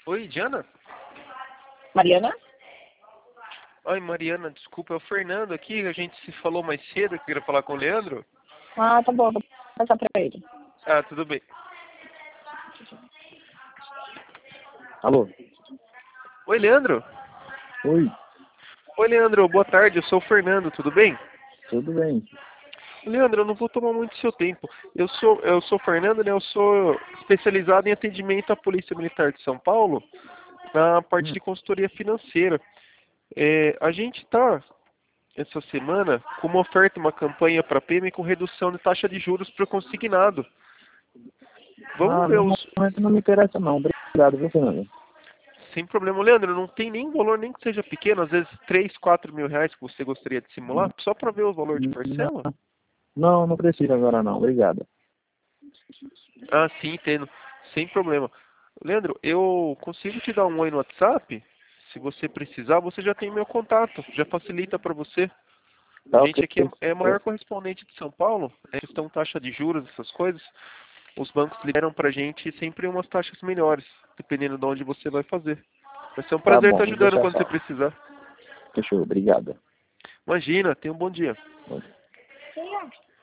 Oi, Diana? Mariana? Oi, Mariana, desculpa, é o Fernando aqui, a gente se falou mais cedo, que queria falar com o Leandro. Ah, tá bom, vou passar pra ele. Ah, tudo bem. Alô? Oi, Leandro? Oi, Oi, Leandro, boa tarde, eu sou o Fernando, tudo bem? tudo bem? Leandro, eu não vou tomar muito seu tempo. Eu sou o Fernando, né? Eu sou especializado em atendimento à Polícia Militar de São Paulo, na parte Hum. de consultoria financeira. A gente está, essa semana, com uma oferta, uma campanha para PME com redução de taxa de juros para o consignado. Vamos Ah, ver no os... momento não me interessa não. Obrigado, viu, Fernando? Sem problema, Leandro, não tem nenhum valor, nem que seja pequeno, às vezes 3, 4 mil reais que você gostaria de simular, só para ver o valor de Não, parcela? não precisa agora não. Obrigado. Ah, sim, entendo. Sem problema. Leandro, eu consigo te dar um oi no WhatsApp? Se você precisar, você já tem meu contato. Já facilita para você. A Tá ok. gente aqui é a maior correspondente de São Paulo. É questão taxa de juros, essas coisas. Os bancos liberam pra gente sempre umas taxas melhores, dependendo de onde você vai fazer. Vai ser um Tá prazer estar bom, vou ajudando deixar quando você salvo. precisar. Fechou, obrigado. Imagina, tenha um bom dia.